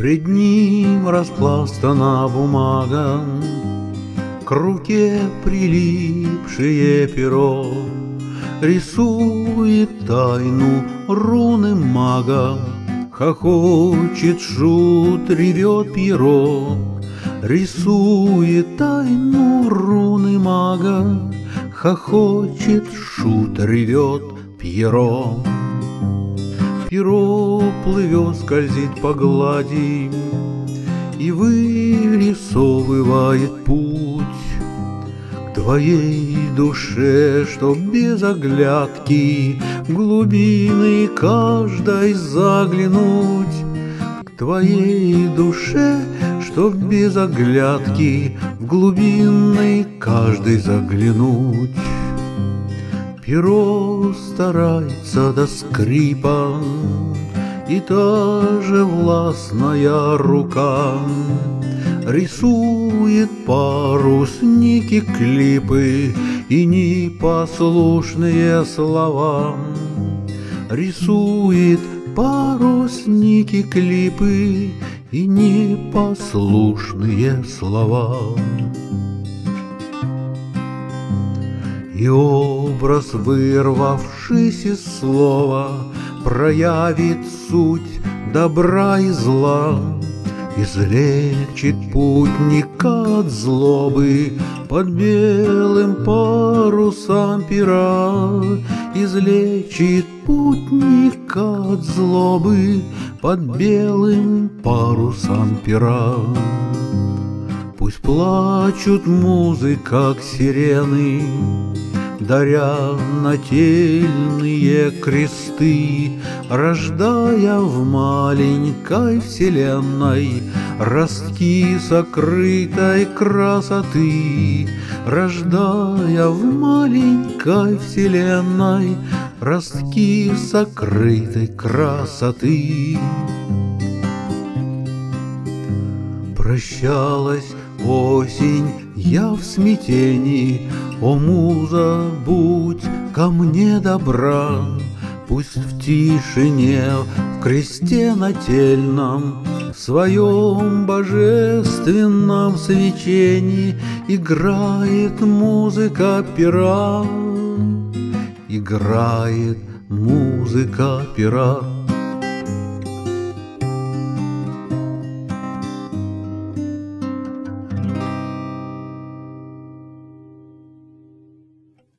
Пред ним распластана бумага, к руке прилипшее перо рисует тайну руны мага. Хохочет шут, ревет Пьеро, рисует тайну руны мага. Хохочет шут, ревет Пьеро. Пьеро плывет, скользит по глади и вырисовывает путь к твоей душе, чтоб без оглядки в глубины каждой заглянуть. К твоей душе, чтоб без оглядки в глубины каждой заглянуть. Пьеро старается до скрипа, и та же властная рука рисует парусники, клипы и непослушные слова. Рисует парусники, клипы и непослушные слова. И образ, вырвавшись из слова, проявит суть добра и зла. Излечит путника от злобы под белым парусом пера. Излечит путника от злобы под белым парусом пера. Пусть плачут музы, как сирены, даря нательные кресты, рождая в маленькой вселенной ростки сокрытой красоты. Рождая в маленькой вселенной ростки сокрытой красоты. Прощалась осень, я в смятении. О, муза, будь ко мне добра, пусть в тишине, в кресте нательном, в своем божественном свечении играет музыка пера. Играет музыка пера.